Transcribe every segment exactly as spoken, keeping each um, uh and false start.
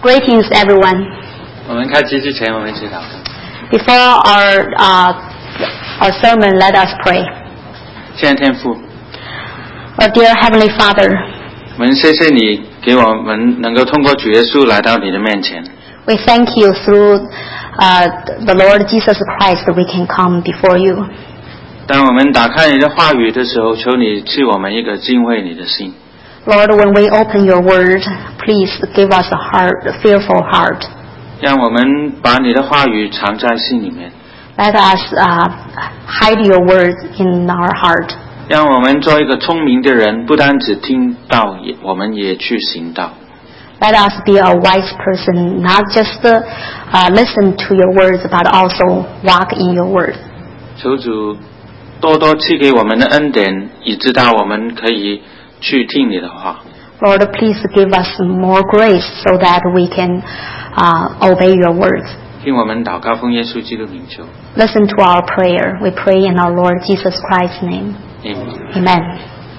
Greetings, everyone. 我们开机之前，我们一起祷告。 Before our uh, our sermon, let us pray. 亲爱的天父， Our dear Heavenly Father, 我们谢谢你给我们能够通过主耶稣来到你的面前。 we thank you through uh, the Lord Jesus Christ that we can come before you. 当我们打开你的话语的时候，求你赐我们一个敬畏你的心。 Lord, when we open your word, please give us a heart, a fearful heart. 让我们把你的话语藏在心里面， Let us uh, hide your word in our heart. 让我们做一个聪明的人，不单只听到，也我们也去行道。 Let us be a wise person, not just uh, uh, listen to your words, but also walk in your word. 求主多多赐给我们的恩典，以知道我们可以去听你的话。 Lord, please give us more grace so that we can uh, obey your words. 听我们祷告，奉耶稣基督名求。 Listen to our prayer. We pray in our Lord Jesus Christ's name. Amen. Amen.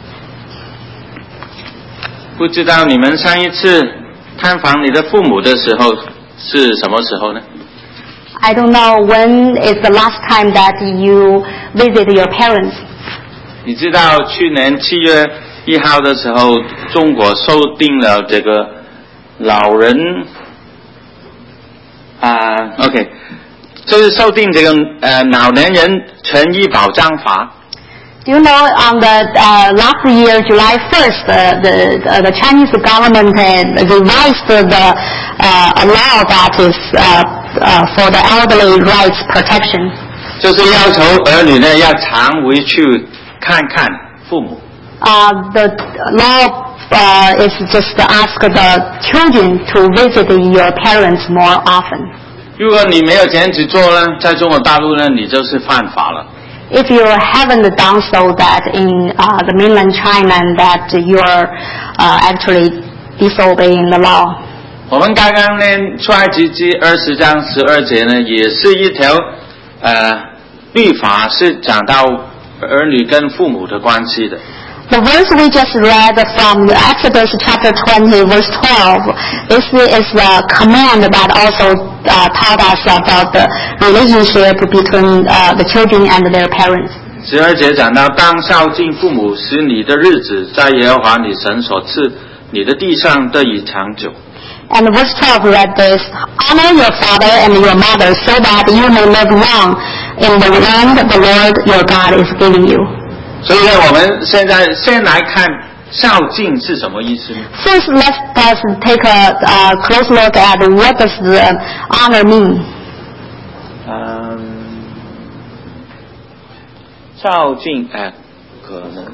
不知道你们上一次探访你的父母的时候是什么时候呢？ I don't know when is the last time that you visit your parents. 你知道去年七月一号的时候，中国修订了这个老人啊、呃、，OK， 就是修订这个呃老年人权益保障法。 Do you know on the uh, last year, July first, uh, the, uh, the Chinese government uh, revised the uh, law that is uh, uh, for the elderly rights protection. 就是要求儿女呢要常回去看看父母。 Uh, the law uh, is just to ask the children to visit your parents more often. 如果你没有这样子做呢，在中国大陆呢，你就是犯法了。 If you haven't done so, that in uh, the mainland China, that you are uh, actually disobeying the law. 我们刚刚呢，出埃及记二十章十二节呢，也是一条呃律法，是讲到儿女跟父母的关系的。 The verse we just read from Exodus chapter twenty, verse twelve, this is the command that also uh, taught us about the relationship between uh, the children and their parents. 十二节讲到，当孝敬父母，使你的日子在耶和华你神所赐你的地上得以长久。 And verse twelve read this, honor your father and your mother so that you may live long in the land the Lord your God is giving you. 所以呢，我们现在先来看孝敬是什么意思呢？ First, let us take a uh, close look at what does the honor mean. 嗯，孝敬，哎、呃，可能，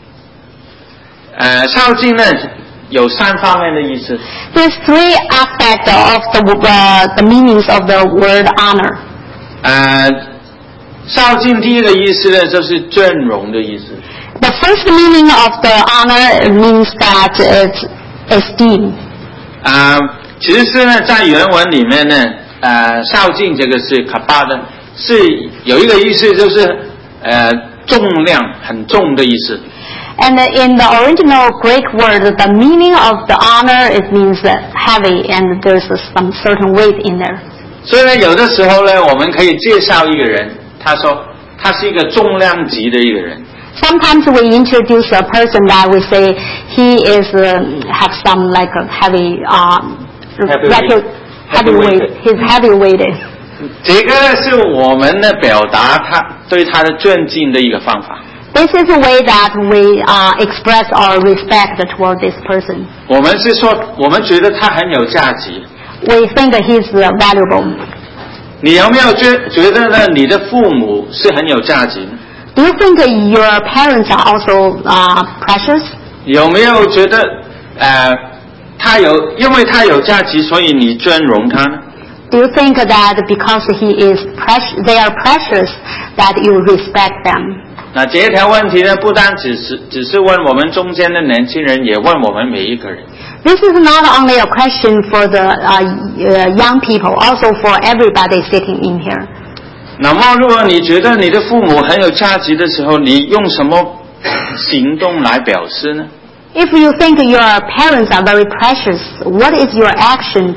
呃，孝敬呢有三方面的意思。 There's three aspects of the uh, the meanings of the word honor. 呃，孝敬第一个意思呢，就是尊荣的意思。 The first meaning of the honor means that it's esteem. 啊、呃，其实呢，在原文里面呢，呃，孝敬这个是卡巴的，是有一个意思，就是呃重量很重的意思。 And in the original Greek word, the meaning of the honor it means heavy, and there's some certain weight in there. 所以呢，有的时候呢，我们可以介绍一个人，他说他是一个重量级的一个人。 Sometimes we introduce a person that we say he is uh, have some like a heavy, um, Heavyweight. heavy weight. He's heavy weighted. 这个呢是我们呢表达他对他的尊敬的一个方法。 This is a way that we uh, express our respect toward this person. 我们是说，我们觉得他很有价值。 We think that he's uh, valuable. 你有没有觉觉得呢？你的父母是很有价值？ Do you think your parents are also uh, precious? 有没有觉得呃，他有，因为他有价值，所以你尊荣他呢？ Do you think that because he is precious, they are precious, that you respect them? 那这条问题呢，不单只是只是问我们中间的年轻人，也问我们每一个人。 This is not only a question for the uh, uh, young people, also for everybody sitting in here. 那么，如果你觉得你的父母很有价值的时候，你用什么行动来表示呢？ If you think your parents are very precious, what is your action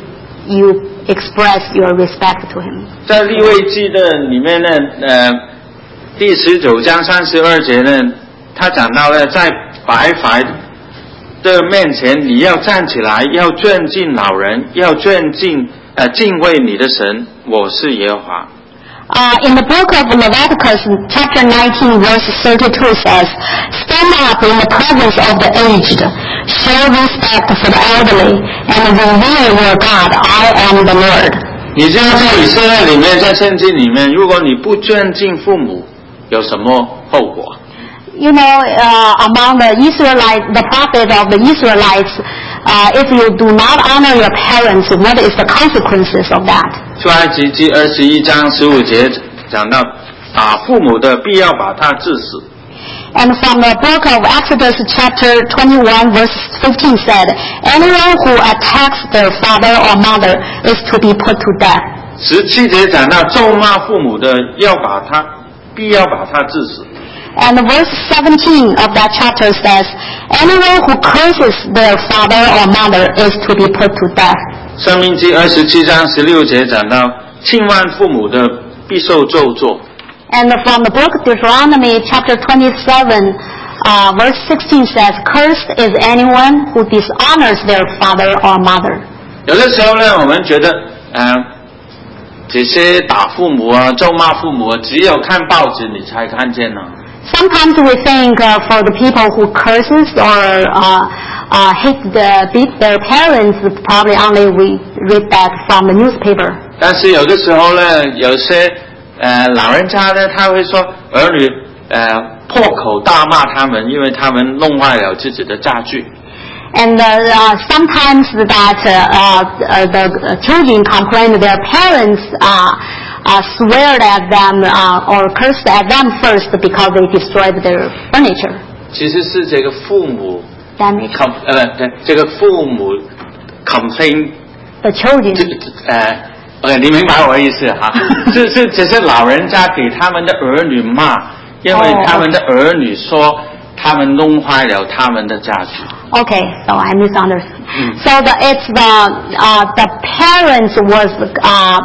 you express your respect to him. 在利未记的里面呢，呃，第十九章三十二节呢，他讲到了在白发的面前，你要站起来，要尊敬老人，要尊敬呃敬畏你的神，我是耶和华。 Uh, in the book of Leviticus, chapter nineteen, verse thirty-two says, "Stand up in the presence of the aged, show respect for the elderly, and revere your God. I am the Lord." 你知道在以色列里面，在圣经里面，如果你不尊敬父母，有什么后果？ You know, uh, among the Israelites, the prophet of the Israelites, uh, if you do not honor your parents, what is the consequences of that? 出埃及记二十一章十五节讲到，打父母的必要把他治死。 And from the book of Exodus chapter twenty-one verse fifteen said, "Anyone who attacks their father or mother is to be put to death." 十七节讲到咒骂父母的，要把他必要把他治死。 And verse seventeen of that chapter says, "Anyone who curses their father or mother is to be put to death." 申命记二十七章十六节讲到，轻慢父母的必受咒诅。 And from the book of Deuteronomy chapter twenty-seven, uh, verse sixteen says, "Cursed is anyone who dishonors their father or mother." 有的时候呢，我们觉得，呃，这些打父母啊、咒骂父母啊，只有看报纸你才看见呢。 Sometimes we think uh, for the people who curses or uh, uh, hate the, beat their parents, probably only we read that from the newspaper. 但是有的时候呢，有些呃老人家呢，他会说儿女呃破口大骂他们，因为他们弄坏了自己的家具。 And uh, uh, sometimes that uh, uh, the children complain to their parents, uh, uh, swear at them uh, or cursed at them first because they destroyed their furniture. 其实是这个父母 Damage. com 呃对这个父母 complain The children. 这呃呃你明白我的意思哈？是是只是老人家给他们的儿女骂，因为他们的儿女说他们弄坏了他们的家具。 Okay, so I misunderstood. Mm. So the, it's the uh, the parents was uh,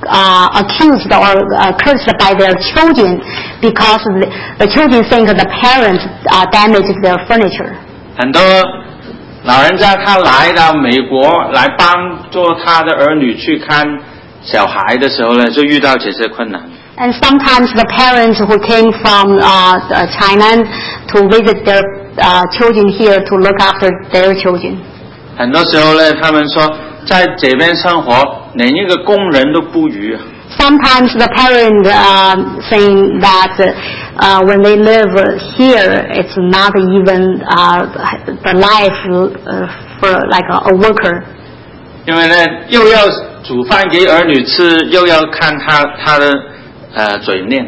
uh, accused or uh, cursed by their children because the, the children think the parents uh, damaged their furniture. 很多老人家他来到美国来帮助他的儿女去看小孩的时候呢，就遇到这些困难。 And sometimes the parents who came from uh, China to visit their uh, children here to look after their children. 很多时候呢，他们说在这边生活，连一个工人都不如。 Sometimes the parent uh, saying that uh, when they live here, it's not even uh, the life uh, for like a, a worker. 因为呢，又要煮饭给儿女吃，又要看他他的呃嘴脸。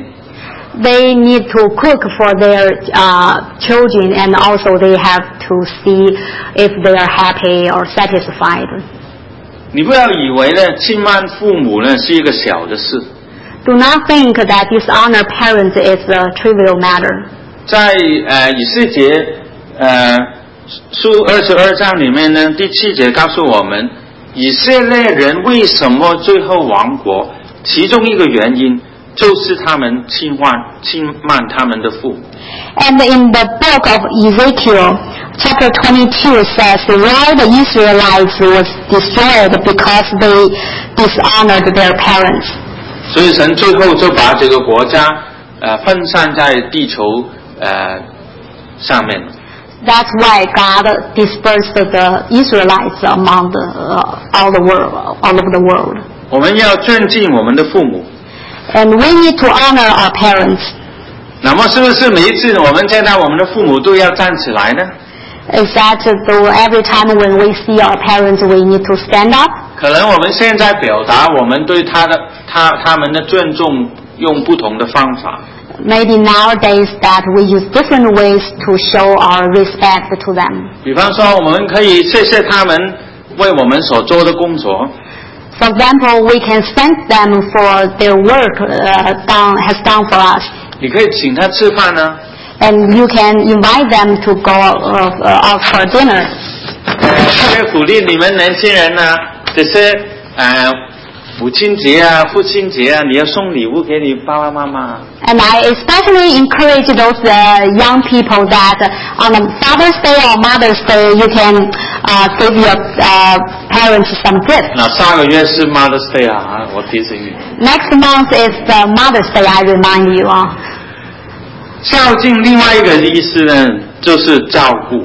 They need to cook for their uh, children, and also they have to see if they are happy or satisfied. 你不要以为呢，轻慢父母呢是一个小的事。 Do not think that dishonor parents is a trivial matter. 在呃以斯帖呃书二十二章里面呢，第七节告诉我们，以色列人为什么最后亡国？其中一个原因就是他们轻慢轻慢他们的父母。 And in the book of Ezekiel, chapter twenty-two says why the Israelites was destroyed because they dishonored their parents. 所以神最后就把这个国家呃分散在地球呃上面。 That's why God dispersed the Israelites among the uh, all the world, all over the world. 我们要尊敬我们的父母。 And we need to honor our parents. 那么是不是每一次我们见到我们的父母都要站起来呢？ Is that so every time when we see our parents, we need to stand up? 可能我们现在表达我们对他的他他们的尊重，用不同的方法。 Maybe nowadays that we use different ways to show our respect to them. 比方说，我们可以谢谢他们为我们所做的工作。 For example, we can thank them for their work uh, done, has done for us. 你可以请他吃饭呢、啊。 And you can invite them to go uh, uh, out for dinner. 特别鼓励你们年轻人呢、啊，这些呃母亲节啊、父亲节啊，你要送礼物给你爸爸妈妈。 And I especially encourage those uh, young people that uh, on Father's Day or Mother's Day you can uh, give your uh, parents some gifts. 那下个月是 Mother's Day 啊，我提醒你。 Next month is the Mother's Day, I remind you. Uh. 孝敬另外一个意思呢，就是照顾。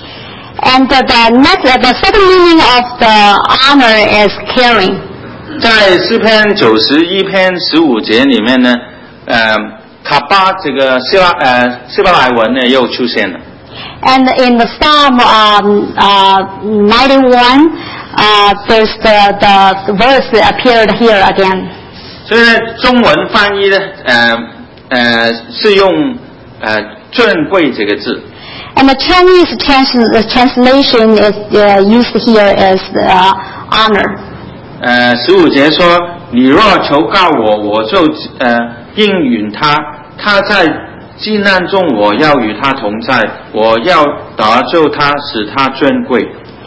And the, the next, the second meaning of the honor is caring. 在诗篇九十一篇十五节里面呢，呃，卡巴这个希腊呃希伯来文呢又出现了。 And in the Psalm um, uh, ninety-one, uh, there's the, the verse appeared here again. 所以呢，中文翻译呢，呃呃是用呃尊贵这个字。 And the Chinese trans the translation is uh, used here as uh, honor. 呃，十五节说：“你若求告我，我就呃应允他；他在急难中，我要与他同在，我要搭救他，使他尊贵。”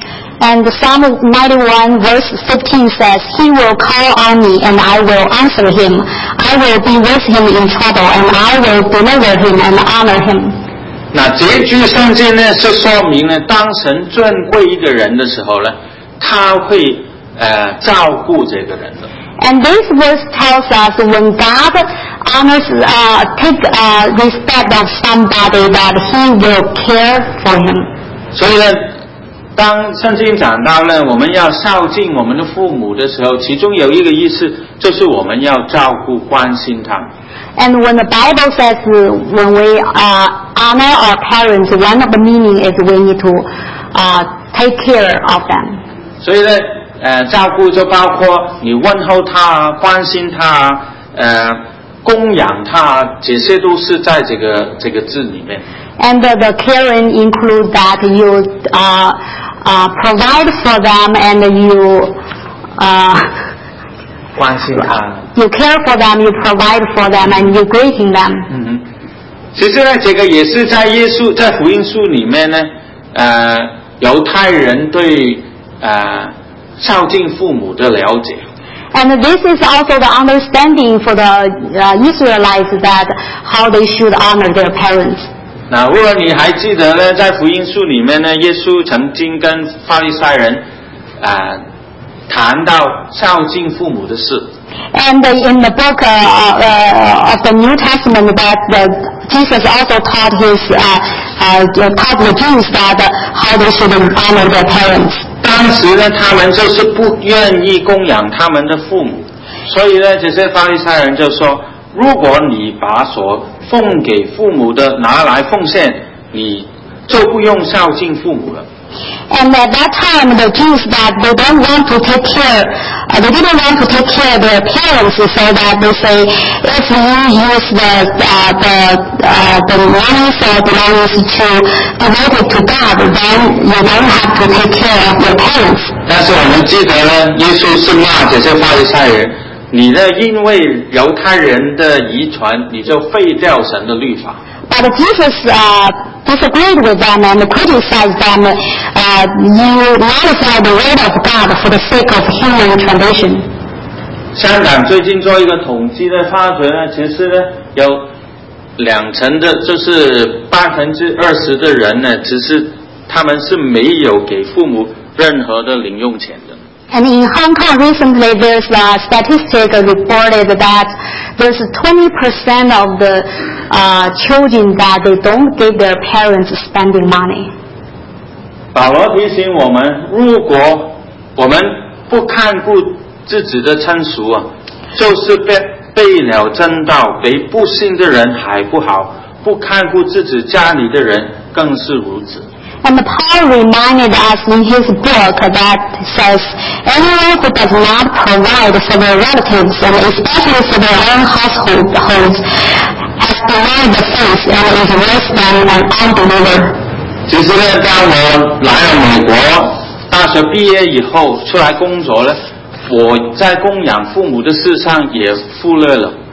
And Psalm ninety-one verse fifteen says, "He will call on me, and I will answer him. I will be with him in trouble, and I will deliver him and honor him." 那这句圣经呢，是说明呢，当神尊贵一个人的时候呢，他会呃照顾这个人的。 And this verse tells us when God honors, uh, take uh, respect of somebody, that He will care for him. 所以呢，当圣经讲到呢，我们要孝敬我们的父母的时候，其中有一个意思就是我们要照顾、关心他。 And when the Bible says uh, when we uh, honor our parents, one of the meaning is we need to uh, take care of them. 所以呢，呃，照顾就包括你问候他、关心他、呃，供养他，这些都是在这个这个字里面。 And the, the caring includes that you uh, uh, provide for them and you uh, 关心他。 You care for them, you provide for them, and you greeting them. 嗯哼，其实呢，这个也是在耶稣在福音书里面呢，呃，犹太人对呃孝敬父母的了解。 And this is also the understanding for the uh, Israelites that how they should honor their parents. 那如果你还记得呢，在福音书里面呢，耶稣曾经跟法利赛人啊、呃、谈到孝敬父母的事。 And in the book uh, uh, of the New Testament, that the, Jesus also taught his uh, uh, taught the Jews that uh, how they should honor their parents. 当时呢，他们就是不愿意供养他们的父母，所以呢，这些法利赛人就说：如果你把所奉给父母的拿来奉献，你就不用孝敬父母了。 And at that time, the Jews that they don't want to take care, uh, they didn't want to take care of their parents, so that they say, if you use the uh, the uh, the monies or belongings to devote it to God, then you don't have to take care of your parents. 但是我们记得呢，耶稣是骂这些法利赛人，你呢因为犹太人的遗传，你就废掉神的律法。 But Jesus uh, disagreed with them and criticized them. Uh, you nullify the word of God for the sake of human tradition. 香港最近做一个统计的发觉呢，其实呢有两成的，就是百分之二十的人呢，只是他们是没有给父母任何的零用钱的。 And in Hong Kong recently, there's a statistic reported that there's twenty percent of the uh, children that they don't give their parents spending money. 保罗提醒我们，如果我们不看顾自己的亲属啊，就是背背了真道，比不信的人还不好；不看顾自己家里的人更是如此。 And Paul reminded us in his book that says, anyone who does not provide for their relatives, and especially for their own households, has denied the faith and is worse than an unbeliever. 其实呢，当我来了美国，大学毕业以后出来工作呢，我在供养父母的事上也忽略了。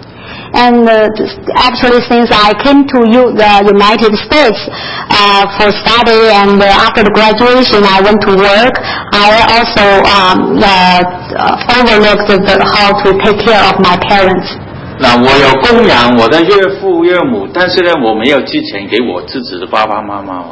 And uh, actually, since I came to U- the United States uh, for study, and uh, after the graduation, I went to work. I also um, uh, overlooked the, how to take care of my parents. 那我有供养我的岳父岳母，但是呢，我没有寄钱给我自己的爸爸妈妈。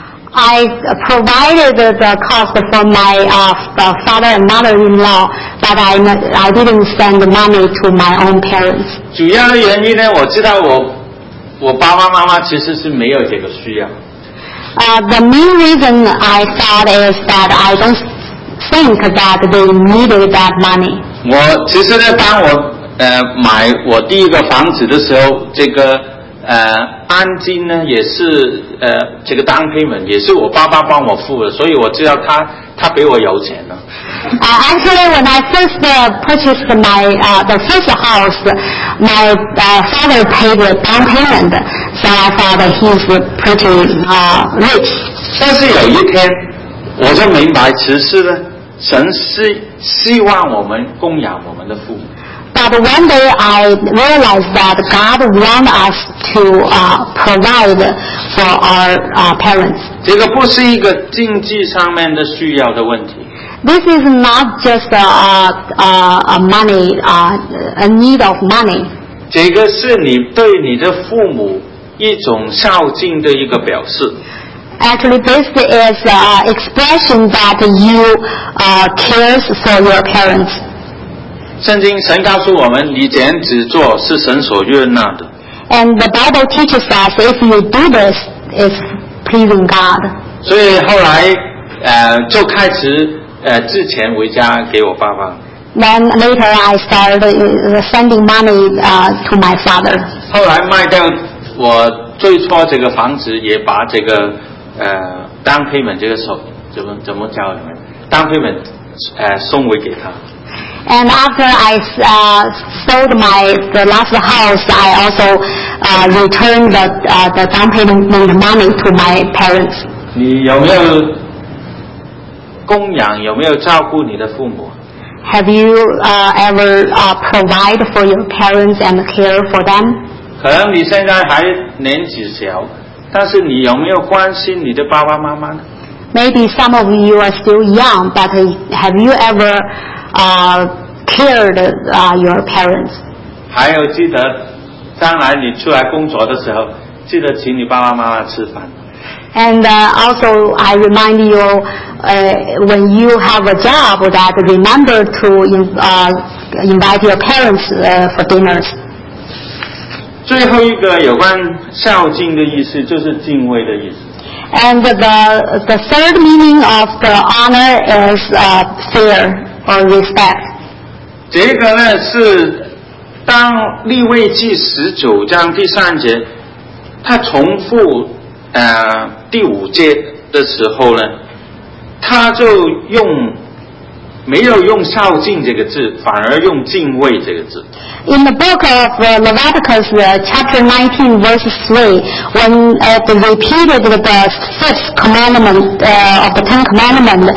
I provided the cost for my uh, father and mother-in-law, but I I didn't send money to my own parents. 主要的原因呢，我知道我我爸爸妈妈其实是没有这个需要。 Uh, the main reason I thought is that I don't think that they needed that money. 我其实呢，当我呃买我第一个房子的时候，这个呃按金呢也是呃这个down payment也是我爸爸帮我付的，所以我知道他他比我有钱了。 Uh, actually, when I first uh, purchased my uh, the first house, my uh, father paid the down payment, so I thought that he's pretty uh, rich. 但是有一天，我就明白，其实呢，神是希望我们供养我们的父母。 But one day I realized that God wants us to uh, provide for our uh, parents. 这个不是一个经济上面的需要的问题。 This is not just a, a, a money, uh, a need of money. 这个是你对你的父母一种孝敬的一个表示。 Actually, this is an expression that you uh, cares for your parents. 圣经神告诉我们，你这样子做是神所悦纳的。 And the Bible teaches us if you do this, it's pleasing God. 所以后来呃就开始呃之前回家给我爸爸。 Then later I started sending money uh, to my father. 后来卖掉我最初这个房子，也把这个呃 down payment 这个手怎么怎么教你们 down payment 呃送回给他。 And after I uh, sold my the last house, I also uh, returned the uh, the down payment money to my parents. 你有没有供养？有没有照顾你的父母 Have you uh, ever uh, provide for your parents and care for them? 可能你现在还年纪小，但是你有没有关心你的爸爸妈妈呢？ Maybe some of you are still young, but have you ever uh, cared uh, your parents? 还有记得，将来你出来工作的时候，记得请你爸爸妈妈吃饭。 And uh, also, I remind you, uh, when you have a job, that remember to uh, invite your parents uh, for dinners. 最后一个有关孝敬的意思，就是敬畏的意思。 And the the third meaning of the honor is uh, fear or respect. 这个呢是当利未记十九章第三节，他重复呃第五节的时候呢，他就用没有用孝敬这个字，反而用敬畏这个字。 In the book of uh, Leviticus, uh, chapter nineteen, verse three, when it repeated the fifth commandment uh, of the Ten Commandments,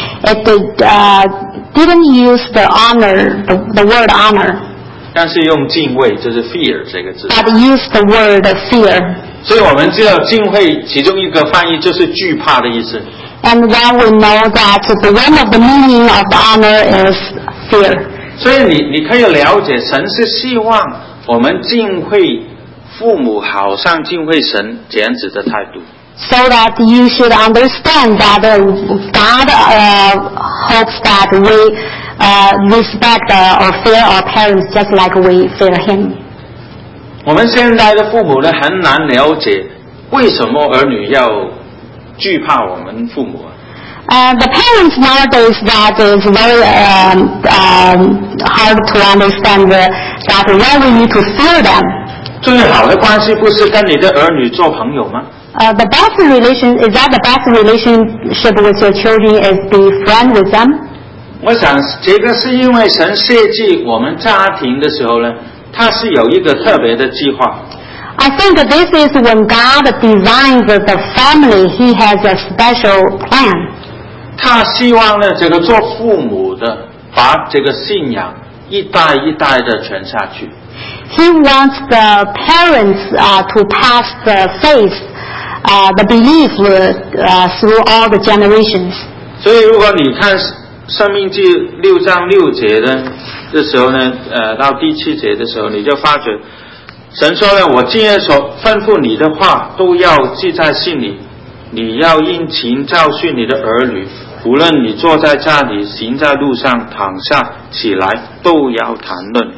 it uh, didn't use the honor, the, the word honor, 但是用敬畏，就是 fear 这个字。 but used the word fear. 所以我们知道敬畏其中一个翻译就是惧怕的意思。 And then we know that the one of the meaning of the honor is fear. 所以你你可以了解，神是希望我们敬畏父母，好像敬畏神这样子的态度。 So that you should understand that uh, God uh, hopes that we uh, respect uh, or fear our parents just like we fear Him. 我们现在的父母呢，很难了解为什么儿女要惧怕我们父母啊。 Uh, the parents nowadays, that is very um, um, hard to understand uh, that why we need to fear them. 最好的关系不是跟你的儿女做朋友吗？ Uh, the best relation is that the best relationship with your children is be friend with them. 我想这个是因为神设计我们家庭的时候呢，他是有一个特别的计划。 I think that this is when God designs the family, He has a special plan. 他希望呢，这个做父母的把这个信仰一代一代的传下去。 He wants the parents uh, to pass the faith, uh, the belief uh, through all the generations. 所以如果你看申命记六章六节呢的时候呢，呃，到第七节的时候，你就发觉神说呢，我今夜所吩咐你的话都要记在心里，你要殷勤教训你的儿女，无论你坐在家里，行在路上，躺下起来，都要谈论。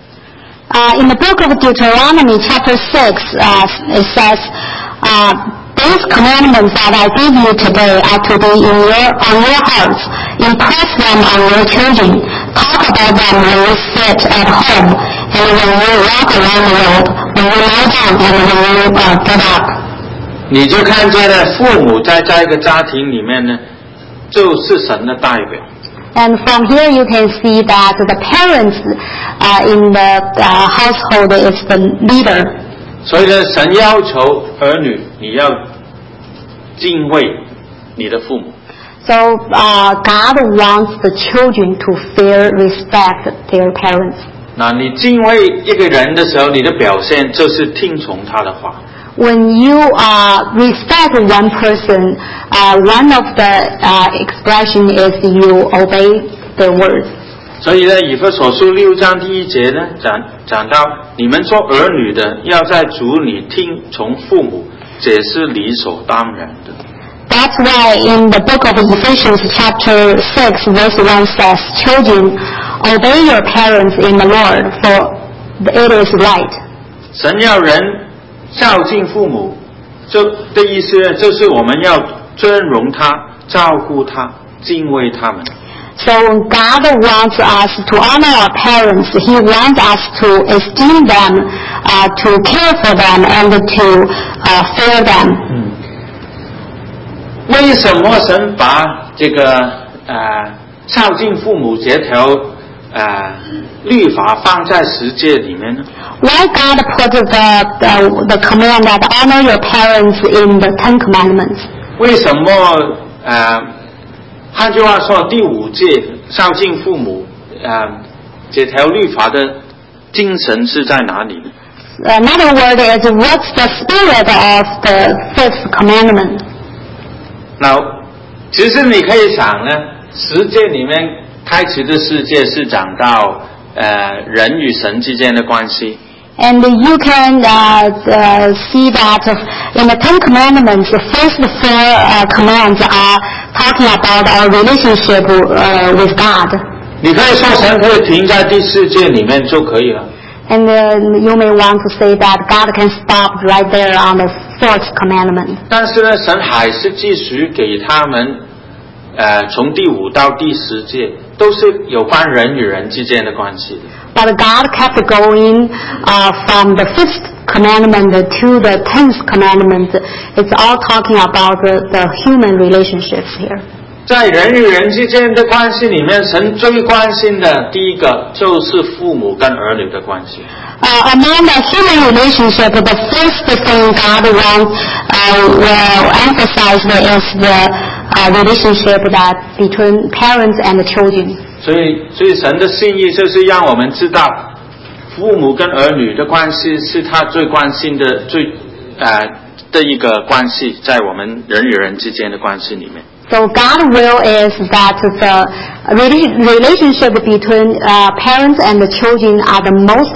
Uh, in the book of Deuteronomy, chapter six, uh, it says, uh, "These commandments that I give you today are to be in your on your hearts. Impress them on your children. Talk about them when you sit at home, and when you walk around the road, when you lie down, and when you uh, get up." 你就看见呢，父母在这个家庭里面呢，就是神的代表。 And from here you can see that the parents uh, in the uh, household is the leader. 所以呢，神要求儿女你要敬畏你的父母。 So uh, God wants the children to fear, respect their parents. 那你敬畏一个人的时候，你的表现就是听从他的话。 When you uh, respect one person, uh, one of the uh, expression is you obey their words. 所以呢，以弗所书六章第一节呢，讲讲到你们做儿女的，要在主里听从父母，这是理所当然的。 That's why in the book of Ephesians chapter six verse one says, "Children, obey your parents in the Lord, for it is right." 神要人孝敬父母，这的意思呢，就是我们要尊荣他、照顾他、敬畏他们。 So God wants us to honor our parents. He wants us to esteem them, uh, to care for them, and to uh, fear them. 嗯，为什么神把这个呃孝敬父母这条呃律法放在十诫里面呢？ Why God put the, the the command that honor your parents in the Ten Commandments? 为什么呃？换句话说，第五诫孝敬父母，呃，这条律法的精神是在哪里呢？ Another word is, what's the spirit of the fifth commandment? 那其实你可以想呢，十诫里面开始的世界是讲到呃人与神之间的关系。 And you can uh, uh, see that in the Ten Commandments, the first four uh, commands are talking about our relationship uh, with God. 你可以说神可以停在第四诫里面就可以了。 And uh, you may want to say that God can stop right there on the fourth commandment. 但是呢，神还是继续给他们，呃，从第五到第十诫都是有关人与人之间的关系的。 But God kept going uh, from the fifth commandment to the tenth commandment. It's all talking about the, the human relationships here. 在人与人之间的关系里面，神最关心的第一个就是父母跟儿女的关系。 Uh, among the human relationship, the first thing God wants uh, will emphasize is the uh, relationship that between parents and the children. 所以，所以神的心意就是让我们知道，父母跟儿女的关系是他最关心的、最呃的一个关系，在我们人与人之间的关系里面。 So God's will is that the relationship between uh, parents and the children are the most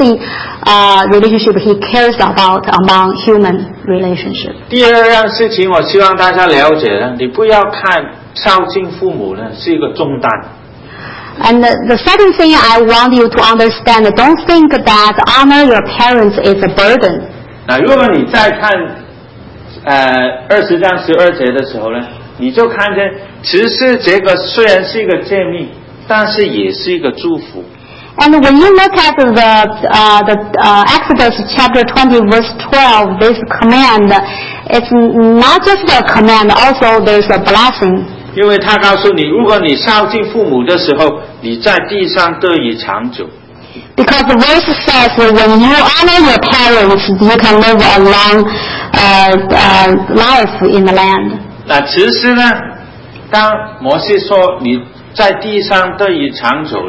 uh, relationship He cares about among human relationship. 第二样事情，我希望大家了解呢，你不要看孝敬父母呢是一个重担。 And the, the second thing I want you to understand, don't think that honor your parents is a burden. 那如果你再看呃二十章十二节的时候呢，你就看见其实这个虽然是一个诫命，但是也是一个祝福。 And when you look at the uh, the uh, Exodus chapter twenty verse twelve, this command, it's not just a command, also there's a blessing. 因为他告诉你，如果你孝敬父母的时候，你在地上得以长久。 Because the verse says that when you honor your parents, you can live a long uh, uh, life in the land. 那其实呢，当摩西说你在地上得以长久呢，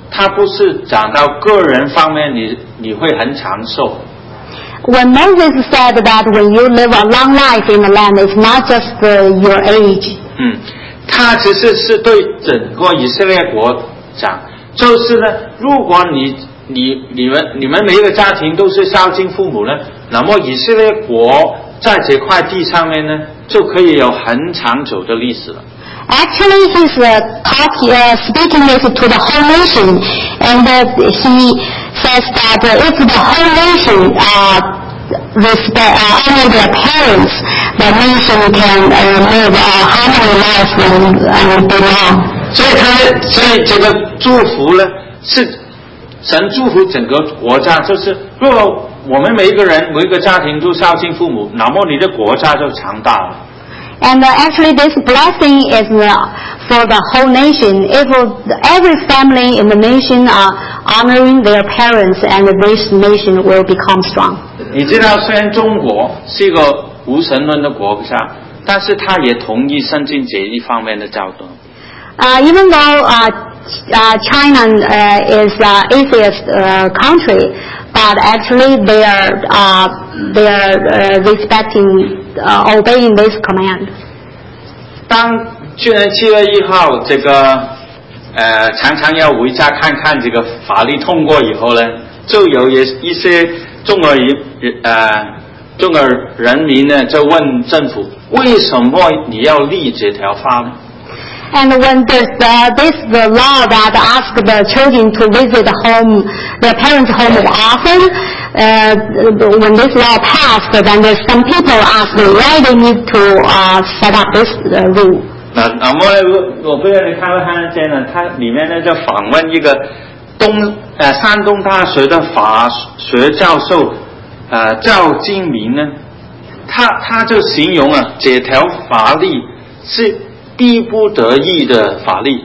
它不是讲到个人方面你你会很长寿。 When Moses said that when you live a long life in the land, it's not just uh, your age. 嗯，他其实是对整个以色列国讲，就是呢，如果你你你们你们每一个家庭都是孝敬父母呢，那么以色列国在这块地上面呢，就可以有很长久的历史了。 Actually, he's uh, talk, uh, speaking this to the whole nation, and uh, he says that uh, if the whole nation uh, respect, uh, honor their parents, the nation can uh, live a harmony life and, and be long. 所以他所以这个祝福呢，是神祝福整个国家，就是如果我们每一个人每一个家庭都孝敬父母，那么你的国家就强大了。 And uh, actually this blessing is uh, for the whole nation. If uh, every family in the nation are honoring their parents, and this nation will become strong. 你知道，虽然中国是一个无神论的国家，但是他也同意圣经这一方面的教导。 Uh, even though uh, uh, China uh, is an uh, atheist uh, country, but actually they are uh, they are uh, respecting, uh, obeying this command. 当去年七月一号这个呃常常要回家看看这个法律通过以后呢，就有一些中国人呃中国人民呢就问政府，为什么你要立这条法呢？ And when this, uh, this the law that asks the children to visit home, their parents' home often, uh, when this law passed, then there's some people ask why they need to uh, set up this uh, rule. 那那么我不知道你看没看见呢？它里面呢就访问一个东呃山东大学的法学教授，呃赵金明呢，他他就形容啊这条法律是逼不得已的法律。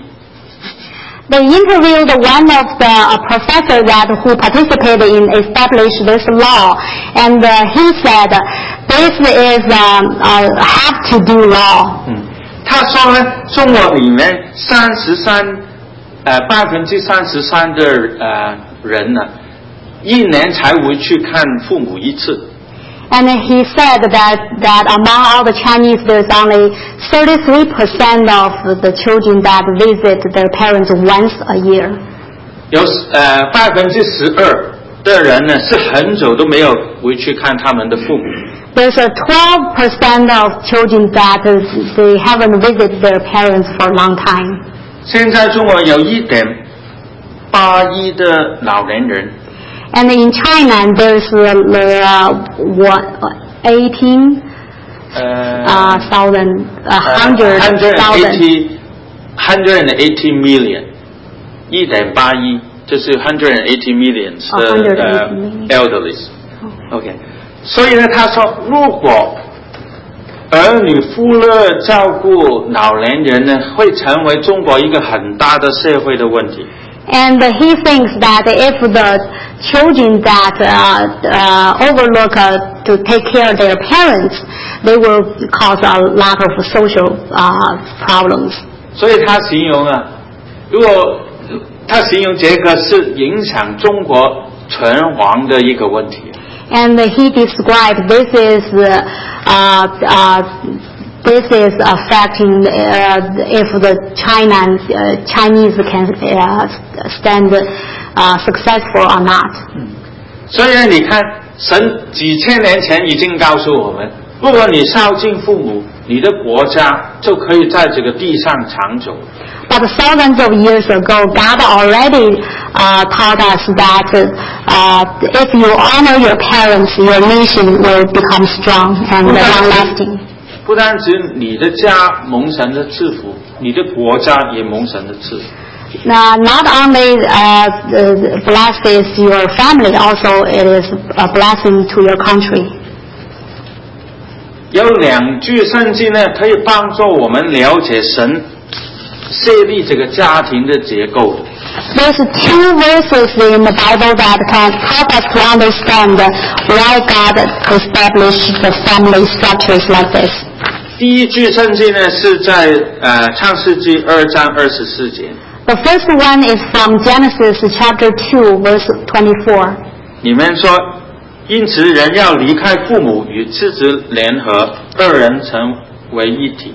They interviewed one of the uh, professor that who participated in establish this law, and uh, he said this is um, uh, have to do law. 嗯，他说呢，中国里面三十三呃百分之三十三的呃人呢，一年才会去看父母一次。 And he said that, that among all the Chinese, there's only thirty-three percent of the children that visit their parents once a year. 有呃百分之十二的人呢，是很久都没有回去看他们的父母。 There's a twelve percent of children that they haven't visited their parents for a long time. 现在中国有一点八亿的老年人。 And in China, there's uh, what, eighteen uh, thousand, uh, hundred thousand. hundred eighty million, 一点八亿，就是 hundred eighty millions 的呃 elderlies。OK， 所以呢，他说，如果儿女忽略照顾老年人呢，会成为中国一个很大的社会的问题。 And he thinks that if the children that uh, uh, overlook uh, to take care of their parents, they will cause a lot of social uh, problems. 所以他形容啊，如果他形容这个是影响中国存亡的一个问题。 And he described this is uh, uh, uh, this is affecting uh, if the China uh, Chinese can uh, stand uh, successful or not. 嗯，所以呢，你看，神几千年前已经告诉我们，如果你孝敬父母，你的国家就可以在这个地上长久。 But thousands of years ago, God already uh, taught us that uh, if you honor your parents, your nation will become strong and long-lasting. 不单止你的家蒙神的赐福，你的国家也蒙神的赐福。 Now, not only uh, blessed is your family, also it is a blessing to your country. 有两句圣经呢，可以帮助我们了解神设立这个家庭的结构。 There's two verses in the Bible that can help us to understand why God established the family structures like this. 第一句圣经呢是在呃创世纪二章二十四节。 The first one is from Genesis chapter two, verse twenty-four. 你们说，因此人要离开父母，与妻子联合，二人成为一体。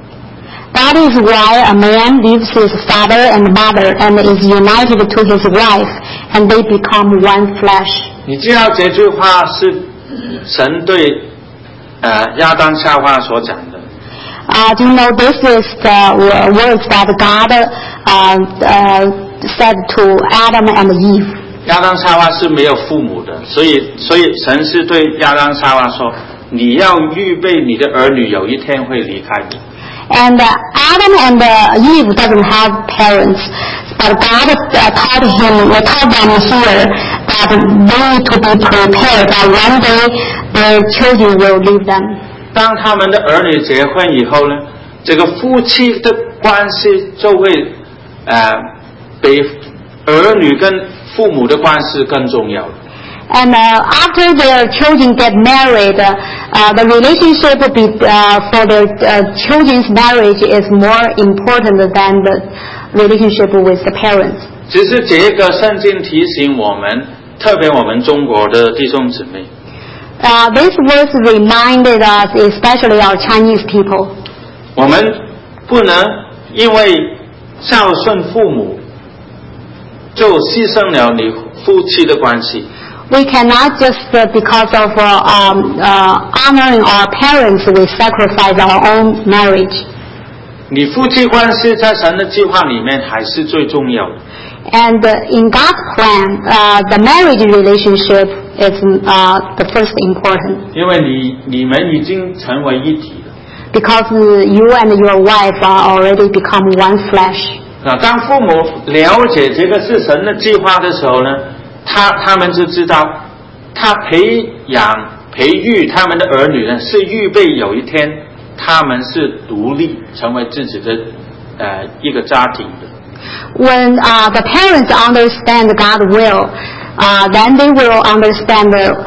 That is why a man leaves his father and mother and is united to his wife, and they become one flesh. 你知道这句话是神对呃亚当夏娃所讲的。 Uh, do you know this is the words that God uh, uh, said to Adam and Eve? 亚当夏娃是没有父母的，所以所以神是对亚当夏娃说，你要预备你的儿女有一天会离开你。 And uh, Adam and uh, Eve doesn't have parents, but God uh, taught him, uh, taught them here that they need to be prepared that one day their children will leave them. 当他们的儿女结婚以后呢，这个夫妻的关系就会呃比儿女跟父母的关系更重要了。 And uh, after their children get married, uh, uh, the relationship be, uh, for their uh, children's marriage is more important than the relationship with the parents. 只是这个圣经提醒我们，特别我们中国的弟兄姊妹。 Uh, this verse reminded us, especially our Chinese people. 我们不能因为孝顺父母，就牺牲了你夫妻的关系。 We cannot just uh, because of uh, um, uh, honoring our parents, we sacrifice our own marriage. 你夫妻关系在神的计划里面还是最重要的。 And uh, in God's plan, uh, the marriage relationship is uh, the first important. 因为你你们已经成为一体了。 Because you and your wife are already become one flesh. 那当父母了解这个是神的计划的时候呢？他他们就知道，他培养培育他们的儿女呢，是预备有一天他们是独立成为自己的呃一个家庭的。 When uh, the parents understand God's will, uh, then they will understand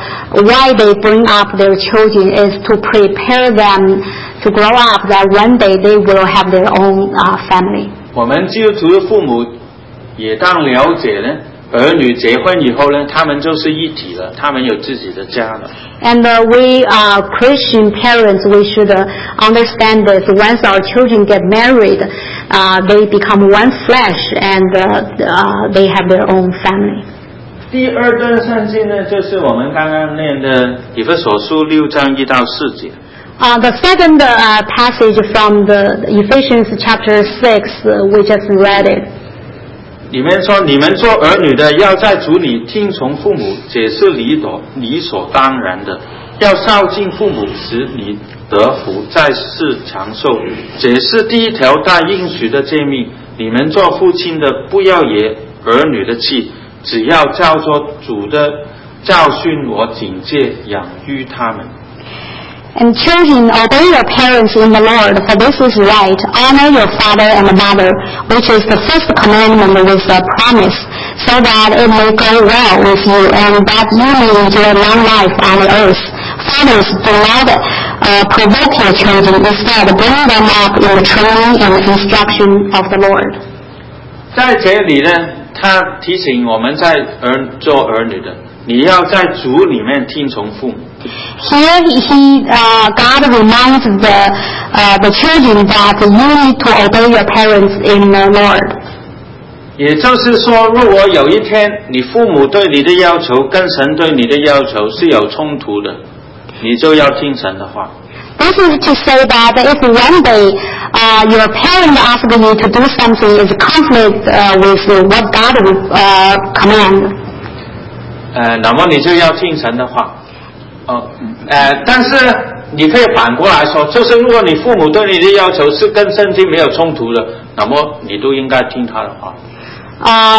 why they bring up their children is to prepare them to grow up that one day they will have their own uh, family. 我们基督徒的父母也当了解呢。儿女结婚以后呢，他们就是一体了，他们有自己的家了。 And uh, we uh, Christian parents, we should uh, understand this. Once our children get married, uh, they become one flesh, and uh, uh, they have their own family. 第二段圣经呢，就是我们刚刚念的以弗所书六章一到四节。 Uh, the second uh, passage from the Ephesians chapter six, uh, we just read it. 里面说，你们做儿女的要在主里听从父母，这是理所理所当然的。要孝敬父母，使你得福，在世长寿，这是第一条带应许的诫命。你们做父亲的，不要惹儿女的气，只要照着主的教训我警戒，养育他们。 And children, obey your parents in the Lord, for this is right. Honor your father and mother, which is the first commandment with a promise, so that it may go well with you and that you may enjoy long life on the earth. Fathers, do not uh, provoke your children. Instead, bring them up in the training and instruction of the Lord. 在这里呢，他提醒我们在儿做儿女的，你要在主里面听从父母。 Here, he, uh, God reminds the, uh, the children that you need to obey your parents in the Lord. 也就是说，如果有一天你父母对你的要求跟神对你的要求是有冲突的，你就要听神的话。 This is to say that if one day uh, your parent asks you to do something is conflict uh, with what God uh, command. 呃，那么你就要听神的话。哦，呃，但是你可以反过来说，就是如果你父母对你的要求是跟圣经没有冲突的，那么你都应该听他的话。 Uh,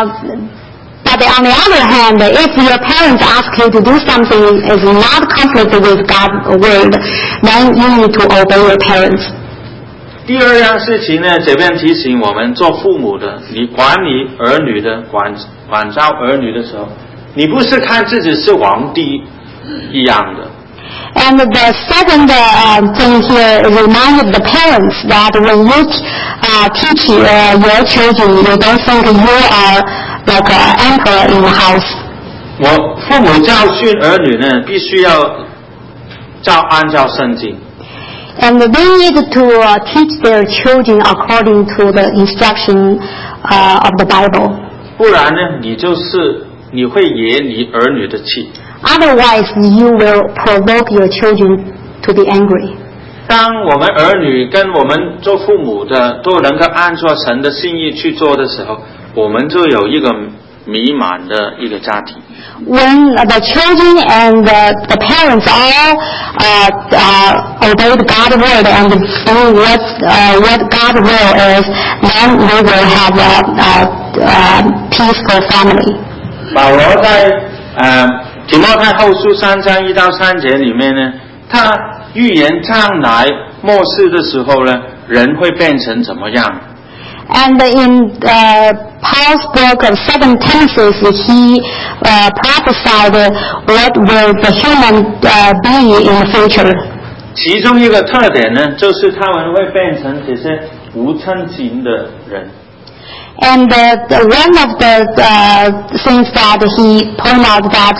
but on the other hand, if your parents ask you to do something is not conflict with God's word, then you need to obey your parents. 第二样事情呢，这边提醒我们做父母的，你管理儿女的、管管教儿女的时候，你不是看自己是皇帝一样的。 And the second uh, thing here is reminded the parents that when you uh, teach uh, your children, you don't think you are like an emperor in the house. 我父母教训儿女呢，必须要照按照圣经。 And they need to uh, teach their children according to the instruction uh, of the Bible. 不然呢，你就是你会惹你儿女的气。 Otherwise, you will provoke your children to be angry. 当我们儿女跟我们做父母的都能够按照神的心意去做的时候，我们就有一个美满的一个家庭。 When the children and the, the parents all uh, uh, obey God's word and do what uh, what God's will is, then we will have a, a, a peaceful family. 保罗在呃提摩太后书三章一到三节里面呢，他预言将来末世的时候呢，人会变成怎么样？ And in uh, Paul's book of Second Timothy, he uh, prophesied what will the human uh, be in the future. 其中一个特点呢，就是他们会变成这些无称型的人。 And uh, the, one of the uh, things that he pointed out that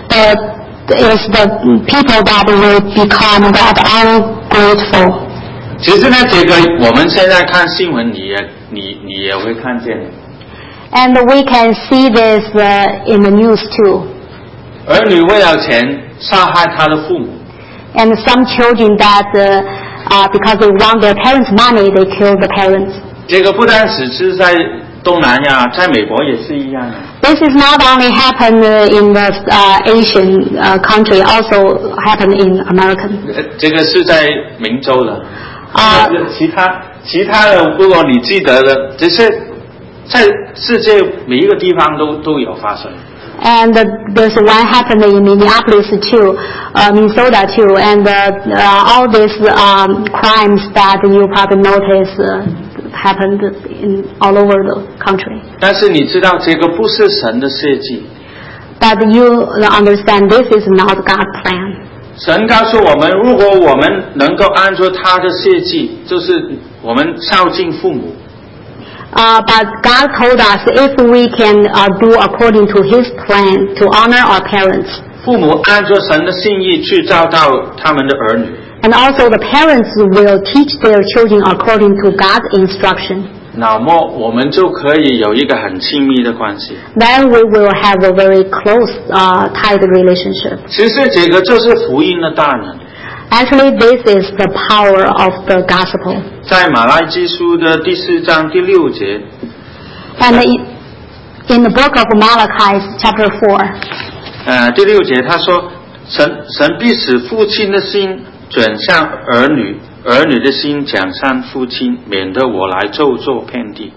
the, is the people that will become that ungrateful. 其实呢，这个我们现在看新闻，你也你你也会看见。 And we can see this uh, in the news too. 儿女为了钱杀害他的父母。 And some children that uh, uh, because they want their parents' money, they kill the parents. 这个不单只是在东南亚，在美国也是一样的。 This is not only happen in the uh, Asian uh, country, also happen in American. 这个是在明州的。 啊、uh, 其他其他的，如果你记得的，这些在世界每一个地方都都有发生。 And uh, there's one happened in Minneapolis too, uh, Minnesota too, and uh, uh, all these um, crimes that you probably notice uh, happened in all over the country. 但是你知道这个不是神的设计。 But you understand this is not God's plan. 神告诉我们，如果我们能够按照他的设计，就是我们孝敬父母。 Uh, but God told us if we can uh, do according to His plan to honor our parents. 父母按照神的心意去教导他们的儿女。 And also the parents will teach their children according to God's instruction. 那么我们就可以有一个很亲密的关系。 Then we will have a very close, uh, tight relationship. 其实这个就是福音的大能。 Actually, this is the power of the gospel. 在马拉基书的第四章第六节。 And in the book of Malachi, chapter four. 呃，第六节他说，神神必使父亲的心转向儿女。儿女的心转向父亲，免得我来咒诅遍地。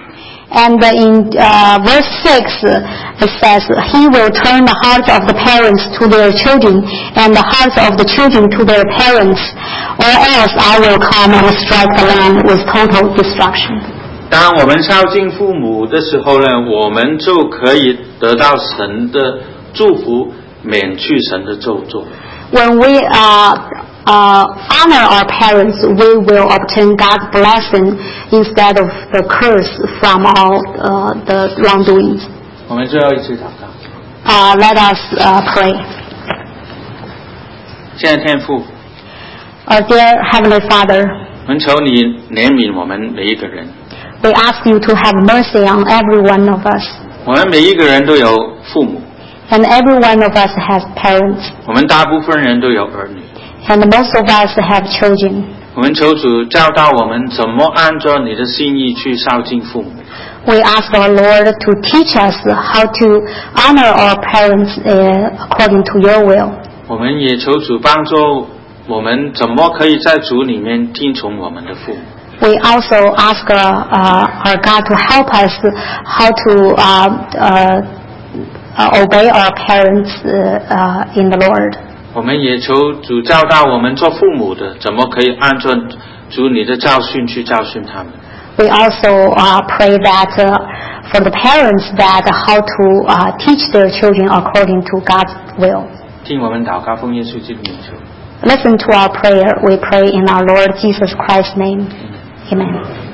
And in uh, verse six, it says, He will turn the hearts of the parents to their children, and the hearts of the children to their parents, or else I will come and strike the land with total destruction. 当我们孝敬父母的时候呢，我们就可以得到神的祝福，免去神的咒诅。 When we uh, uh, honor our parents, we will obtain God's blessing instead of the curse from all uh, the wrongdoings. 我们最后一次祷告。 Uh, let us uh, pray. 亲爱的天父， Our dear Heavenly Father, 我们求你怜悯我们每一个人。 we ask you to have mercy on every one of us. 我们每一个人都有父母， And every one of us has parents. 我们大部分人都有儿女。 And most of us have children. 我们求主教导我们怎么按照你的心意去孝敬父母。 We ask our Lord to teach us how to honor our parents uh, according to your will. 我们也求主帮助我们怎么可以在主里面听从我们的父母。 We also ask uh, uh, our God to help us how to uh, uh, uh, obey our parents uh, uh, in the Lord. 我们也求主教导我们做父母的怎么可以按照主你的教训去教训他们。 We also uh, pray that uh, for the parents that how to uh, teach their children according to God's will. 听我们祷告，奉耶稣基督名求。 Listen to our prayer. We pray in our Lord Jesus Christ's name. Amen.